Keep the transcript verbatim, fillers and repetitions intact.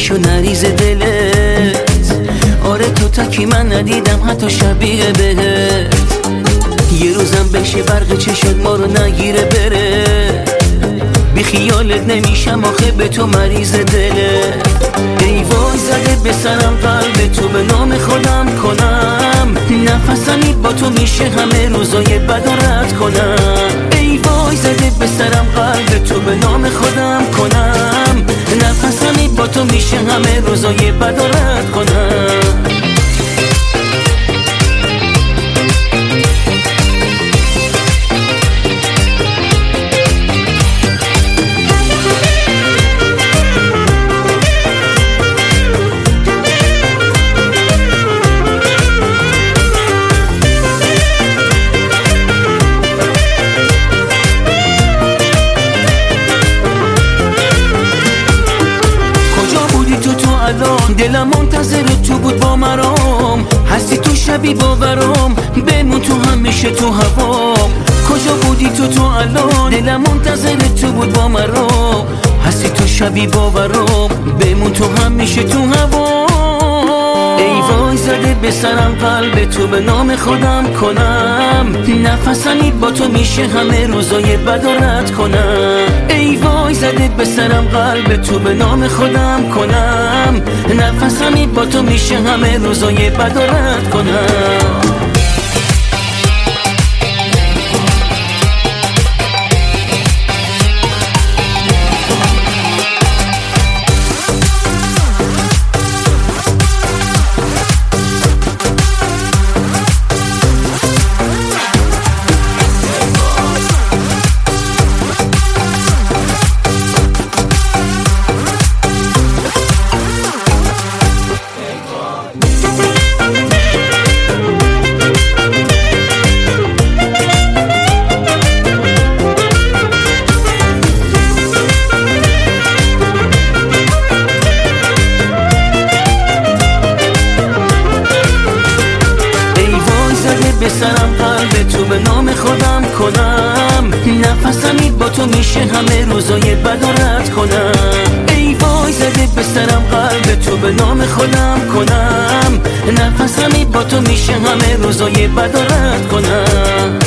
بشو نریز دلت. آره تو تا کی من ندیدم حتی شبیه بهت. یه روزم بشه برق چشات ما رو نگیره بره. بی خیالت نمیشم آخه به تو مریض دله. ای وای زده به سرم قلب تو به نام خودم کنم. نفسمی با تو میشه همه روزای بد و رد کنم. ای وای زده به سرم قلب تو به نام خودم کنم. نفسمی با تو میشه همه روزای بد و رد کنم. دلم منتظر تو بود با مرام. هستی تو شبی باورام. بمون تو همیشه تو هوام. کجا بودی تو تو الان؟ دلم منتظر تو بود با مرام. هستی تو شبی باورام. بمون تو همیشه تو هوام. ای وای زده به سرم قلب تو به نام خودم کنم. نفسمی با تو میشه همه روزای بد و رد کنم. ای وای زده به سرم قلب تو به نام خودم کنم. نفسمی با تو میشه همه روزای بد و رد کنم. به سرم قلب تو به نام خودم کنم. نفسمی با تو میشه همه روزای بد و رد کنم. ای وای زده به سرم قلب تو به نام خودم کنم. نفسمی با تو میشه همه روزای بد و رد کنم.